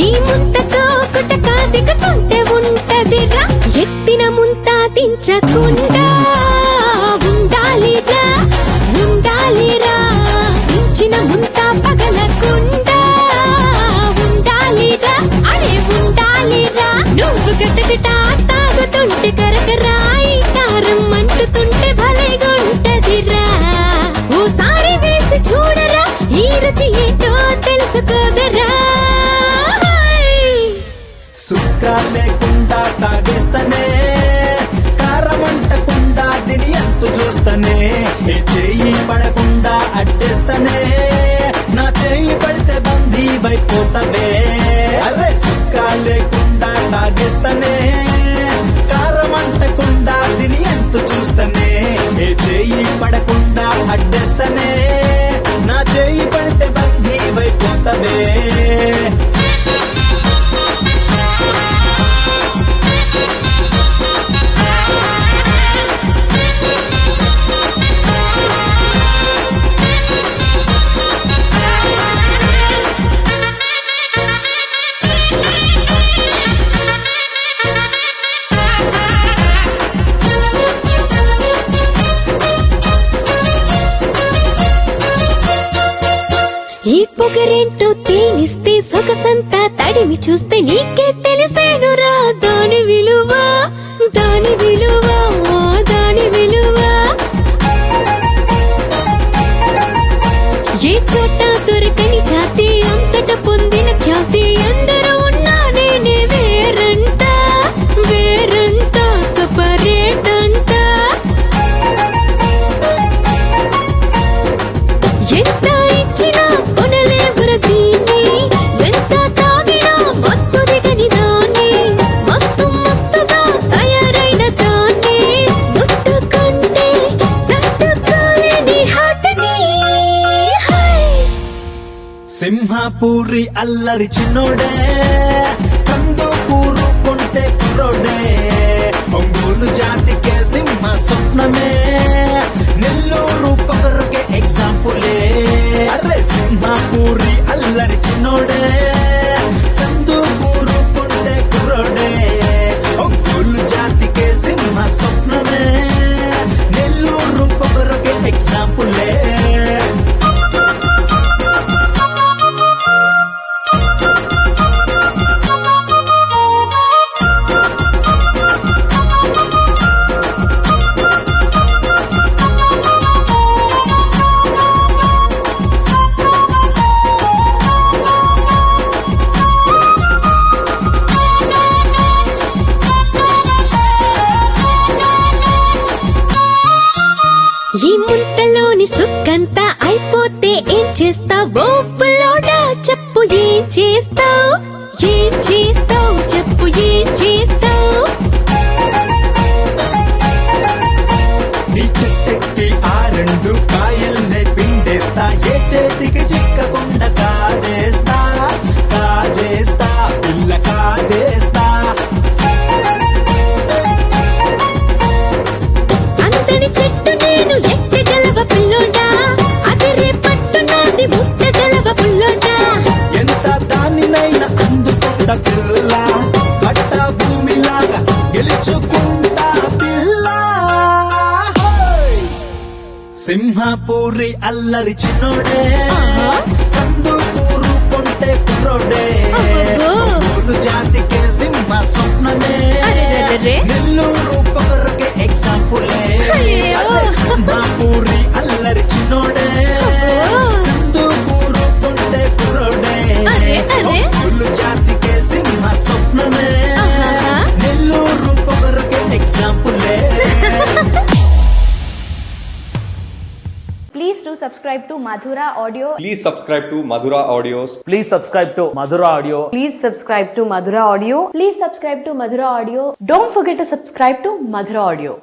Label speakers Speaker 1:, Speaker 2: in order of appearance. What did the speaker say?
Speaker 1: ఈ ముంతతో కుటక దిగుతుంటే ఉంటదిరా, ఎత్తిన ముంత దించకుండా ఉండాలిరా ఉండాలిరా, దించిన ముంత పగలకుండా ఉండాలిరా అరే ఉండాలిరా. నువ్వు గటగట తాగుతుంటే కరకరాయి కారం అంటుతుంటే భలేగుంటదిరా, ఓసారి వేసి చూడరా ఈ రుచి ఏంటో తెలుసుకోదరా.
Speaker 2: సుక్క లేకుండా తాగేస్తనే, కారం అంటకుండా దీని ఎంతు చూస్తనే, ఏ చెయ్యి పడకుండా అడ్డేస్తనే, నా చెయ్యి పడితే బందీ అయిపోతవే. అరే సుక్క లేకుండా తాగేస్తనే, కారం అంటకుండా దీని ఎంతు చూస్తనే, ఏ చెయ్యి పడకుండా అడ్డేస్తనే, నా చెయ్యి పడితే బందీ అయిపోతవే.
Speaker 1: ఈ పొగరేంటో తేనిస్తే సొగసంతా తడిమి చూస్తే నీకే తెలిసేనురా దాని విలువ దాని విలువ దాని విలువ. ఏ చోట దొరకని జాతి అంతట పొందిన ఖ్యాతి, ఎందరో ఉన్నా నేనే వేరంట వేరంట సపరేట్ అంట. ఎంత ఇచ్చినా కొనలేవుర దీన్ని, ఎంత తాగినా మత్తు దిగని దాన్ని, మస్తు మస్తుగా తయారైన దాన్ని, ముట్టుకుంటే తట్టుకోలేని హాటని.
Speaker 2: సింహాపూరి అల్లరి చిన్నోడే, కందుకూరు కొంటే కుర్రోడే, ఒంగోలు జాతికే సింహ స్వప్నమే, నెల్లూరు పొగరుకే ఎగ్జాంపులే. అరే సింహాపూరి అల్లరి చిన్నోడే, కందుకూరు కొంటే కుర్రోడే, ఒంగోలు జాతికే సింహ స్వప్నమే, నెల్లూరు పొగరుకే ఎగ్జాంపులే.
Speaker 1: ఈ ముంతలోని సుక్కంతా అయిపోతే ఏం చేస్తావో పుల్లోడా, చెప్పు ఏం చేస్తావు ఏం చేస్తావు చెప్పు ఏం చేస్తావు.
Speaker 2: నీ చెట్టెక్కి ఆ రెండు కాయల్నే పిండేస్తా, ఏ చేతికి చిక్కకుండా కాజేస్తా కాజేస్తా పిల్ల కాజేస్తా.
Speaker 1: అంతని చెట్టు నేను ఎక్కగలవ పిల్లోడా, అదిరే పట్టు నాది ముట్టగలవ పుల్లోడా.
Speaker 2: ఎంత దానినైనా అందుకుంటా పిల్ల, పట్ట భూమిలాగా గెలుచుకుంటా పిల్ల. సింహాపూరి అల్లరి చిన్నోడే, కందుకూరు కొంటే కుర్రోడే,
Speaker 1: అబ్బబ్బో.
Speaker 2: ఒంగోలు జాతికే సింహ స్వప్నమే,
Speaker 1: అరెరెరెరె.
Speaker 2: నెల్లూరు పొగరుకే ఎగ్జాంపులే.
Speaker 1: అయ్యో.
Speaker 2: అరే సింహాపూరి అల్లరి చిన్నోడే,
Speaker 1: అబ్బో.
Speaker 2: కందుకూరు కొంటే కుర్రోడే,
Speaker 1: అరె, అరె.
Speaker 2: ఒంగోలు జాతికే సింహ స్వప్నమే,
Speaker 1: ఆహాహా.
Speaker 2: Nellore పొగరుకే ఎగ్జాంపులే.
Speaker 3: Please do subscribe to Madhura Audio.
Speaker 4: Please subscribe to Madhura Audios.
Speaker 5: Please subscribe to Madhura Audio.
Speaker 3: Please subscribe to Madhura Audio. Please subscribe to Madhura Audio. Don't forget to subscribe to Madhura Audio.